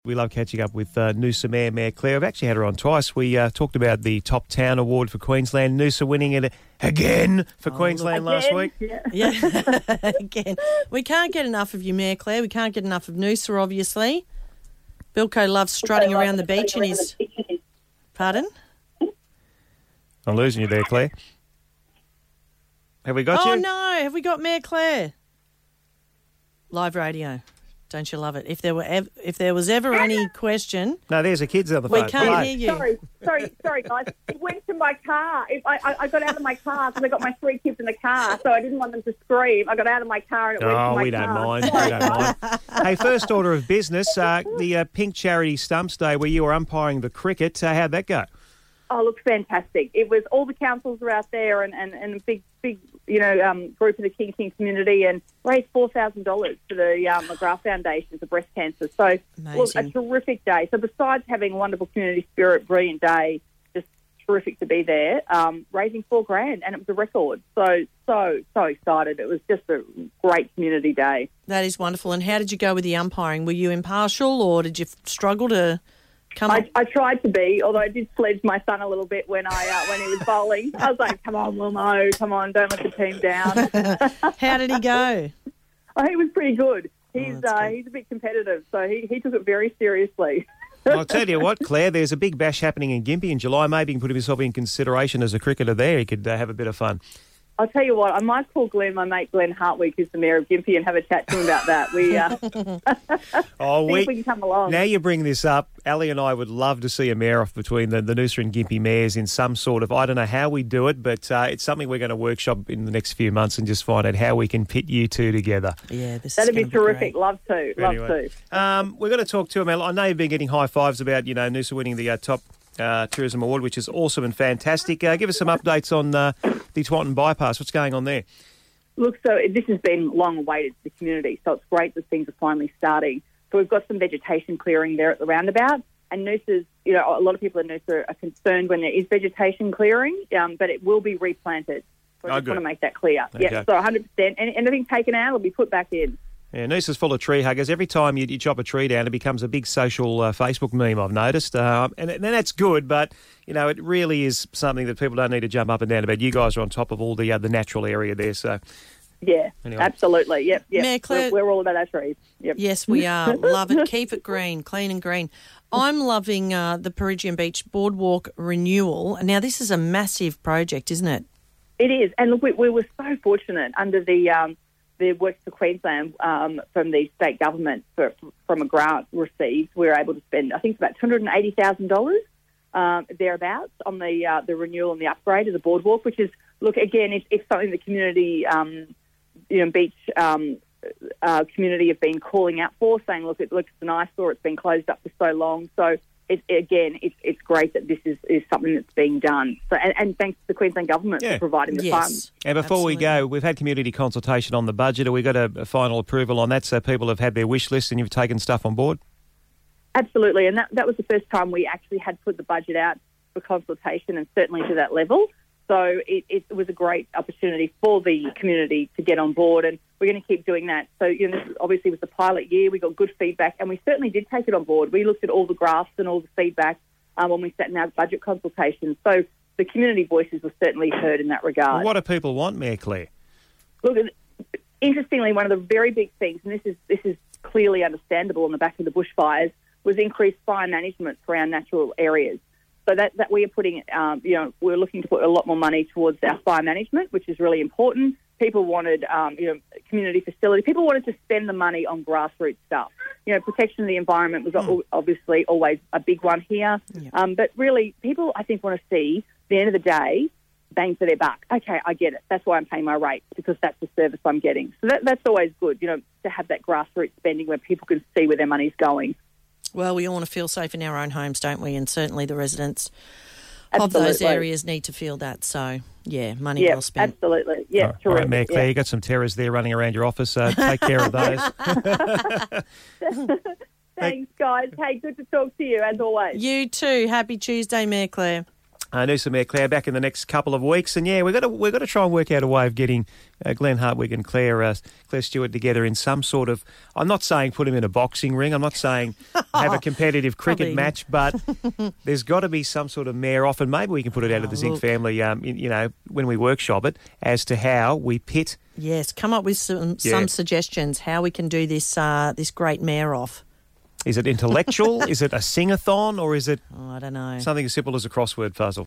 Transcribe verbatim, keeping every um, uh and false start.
We love catching up with uh, Noosa Mayor, Mayor Claire. I've actually had her on twice. We uh, talked about the Top Town Award for Queensland. Noosa winning it again for oh, Queensland look, last again. week. Yeah. Yeah, again. We can't get enough of you, Mayor Claire. We can't get enough of Noosa, obviously. Bilko loves strutting around the beach in his... Pardon? I'm losing you there, Claire. Have we got oh, you? Oh, no. Have we got Mayor Claire? Live radio. Don't you love it? If there were ev- if there was ever any question... No, there's the kids on the we phone. can't Hello. hear you. Sorry, sorry, sorry, guys. It went to my car. If I, I, I got out of my car because I got my three kids in the car, so I didn't want them to scream. I got out of my car and it went to Oh, my we car. don't mind. We don't mind. Hey, first order of business, uh, the uh, Pink Charity Stumps Day where you were umpiring the cricket. Uh, how'd that go? Oh, look, fantastic. It was all the councils were out there and, and, and a big, big, you know, um, group of the King King community and raised four thousand dollars for the um, McGrath Foundation for breast cancer. So, look, a terrific day. So besides having a wonderful community spirit, brilliant day, just terrific to be there, um, raising four grand and it was a record. So, so, so excited. It was just a great community day. That is wonderful. And how did you go with the umpiring? Were you impartial or did you struggle to... Come I, I tried to be, although I did sledge my son a little bit when I uh, when he was bowling. I was like, come on, Wilmo, come on, don't let the team down. How did he go? Oh, he was pretty good. He's oh, uh, he's a bit competitive, so he, he took it very seriously. I'll tell you what, Claire, there's a big bash happening in Gympie in July. Maybe he can put himself in consideration as a cricketer there. He could uh, have a bit of fun. I'll tell you what, I might call Glenn, my mate Glenn Hartwig, who's the mayor of Gympie, and have a chat to him about that. We, uh, oh, see we, if we can come along. Now you bring this up, Ali and I would love to see a mayor-off between the, the Noosa and Gympie mayors in some sort of, I don't know how we do it, but uh, it's something we're going to workshop in the next few months and just find out how we can pit you two together. Yeah, this That'd is be terrific. Be love to, love anyway, to. Um, we're going to talk to him. I know you've been getting high fives about, you know, Noosa winning the uh, top uh, tourism award, which is awesome and fantastic. Uh, give us some updates on uh, the Twanton bypass. What's going on there? Look, so this has been long awaited to the community, so it's great that things are finally starting. So we've got some vegetation clearing there at the roundabout, and Noosa's, you know, a lot of people in Noosa are concerned when there is vegetation clearing, um, but it will be replanted. So I oh, just good. want to make that clear. Okay. Yeah, so one hundred percent. Any, anything taken out will be put back in. Yeah, Noosa's full of tree huggers. Every time you, you chop a tree down, it becomes a big social uh, Facebook meme, I've noticed. Uh, and, and that's good, but, you know, it really is something that people don't need to jump up and down about. You guys are on top of all the uh, the natural area there, so... Yeah, anyway. Absolutely. Yep, yep. Mayor Claire, we're, we're all about our trees. Yep. Yes, we are. Love it. Keep it green, clean and green. I'm loving uh, the Peregian Beach Boardwalk renewal. Now, this is a massive project, isn't it? It is. And look, we, we were so fortunate under the um, the Works for Queensland um, from the state government for, from a grant received. We were able to spend, I think, it's about two hundred eighty thousand dollars um, thereabouts on the uh, the renewal and the upgrade of the boardwalk, which is, look, again, it's, it's something the community... Um, you know, beach um, uh, community have been calling out for, saying, look, it looks an eyesore, it's been closed up for so long. So, it, again, it's it's great that this is, is something that's being done. So, and, and thanks to the Queensland Government yeah. for providing the yes. funds. And before Absolutely. we go, we've had community consultation on the budget. Have we got a, a final approval on that so people have had their wish list and you've taken stuff on board? Absolutely, and that, that was the first time we actually had put the budget out for consultation, and certainly to that level. So it, it was a great opportunity for the community to get on board, and we're going to keep doing that. So, you know, this obviously was the pilot year. We got good feedback, and we certainly did take it on board. We looked at all the graphs and all the feedback um, when we sat in our budget consultations. So the community voices were certainly heard in that regard. Well, what do people want, Mayor Claire? Look, interestingly, one of the very big things, and this is this is clearly understandable on the back of the bushfires, was increased fire management for our natural areas. So that, that we are putting, um, you know, we're looking to put a lot more money towards our fire management, which is really important. People wanted, um, you know, community facility. People wanted to spend the money on grassroots stuff. You know, protection of the environment was mm. obviously always a big one here. Yeah. Um, but really, people, I think, want to see, at the end of the day, bang for their buck. Okay, I get it. That's why I'm paying my rate, because that's the service I'm getting. So that, that's always good, you know, to have that grassroots spending where people can see where their money's going. Well, we all want to feel safe in our own homes, don't we? And certainly the residents Absolutely. of those areas need to feel that. So, yeah, money yeah, well spent. Absolutely. Yeah, all right, terrific. all right, Mayor Claire, yeah. you've got some terrors there running around your office. Uh, take care of those. Thanks, guys. Hey, good to talk to you, as always. You too. Happy Tuesday, Mayor Claire. Uh, Noosa Mayor Claire back in the next couple of weeks, and yeah, we've got to we've got to try and work out a way of getting uh, Glenn Hartwig and Claire uh, Claire Stewart together in some sort of. I'm not saying put him in a boxing ring. I'm not saying have a competitive cricket Probably. match, but there's got to be some sort of mayor off, and maybe we can put it out Oh, of the Zink look. family. Um, you know, when we workshop it, as to how we pit. Yes, come up with some, Yeah. some suggestions how we can do this uh, this great mayor off. Is it intellectual? Is it a sing-a-thon, or is it Oh, I don't know. something as simple as a crossword puzzle?